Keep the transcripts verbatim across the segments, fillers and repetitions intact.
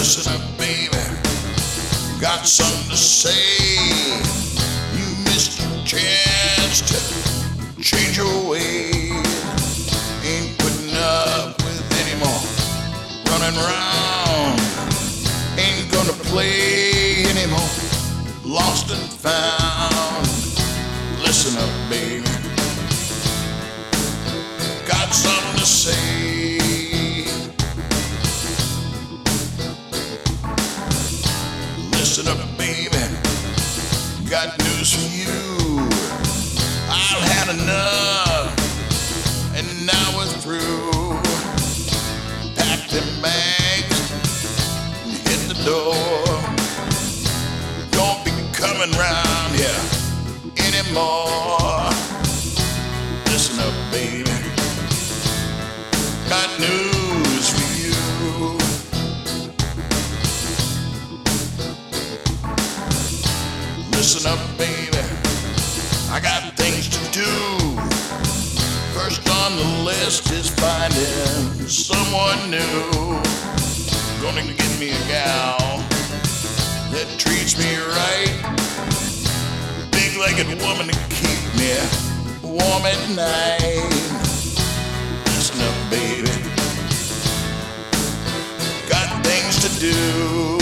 Listen up, baby, got something to say. You missed your chance to change your ways. Ain't putting up with any more running around. Ain't gonna play anymore, lost and found. Listen up, baby, got something to say. Listen up, baby, got news for you. I've had enough, and now we're through. Pack them bags and hit the door. Don't be coming round here anymore. Listen up, baby, got news for you. Listen up, baby, I got things to do. First on the list is finding someone new. Gonna get me a gal that treats me right, big-legged woman to keep me warm at night. Listen up, baby, got things to do.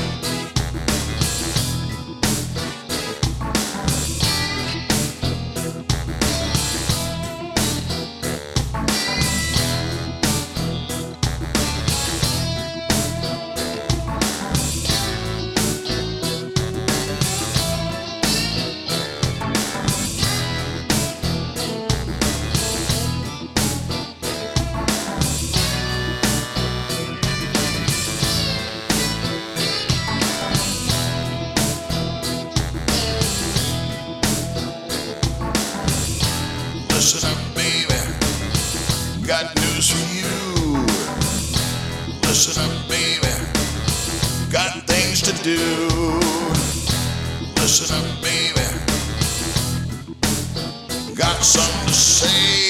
Listen up, baby, got news for you. Listen up, baby, got things to do. Listen up, baby, got something to say.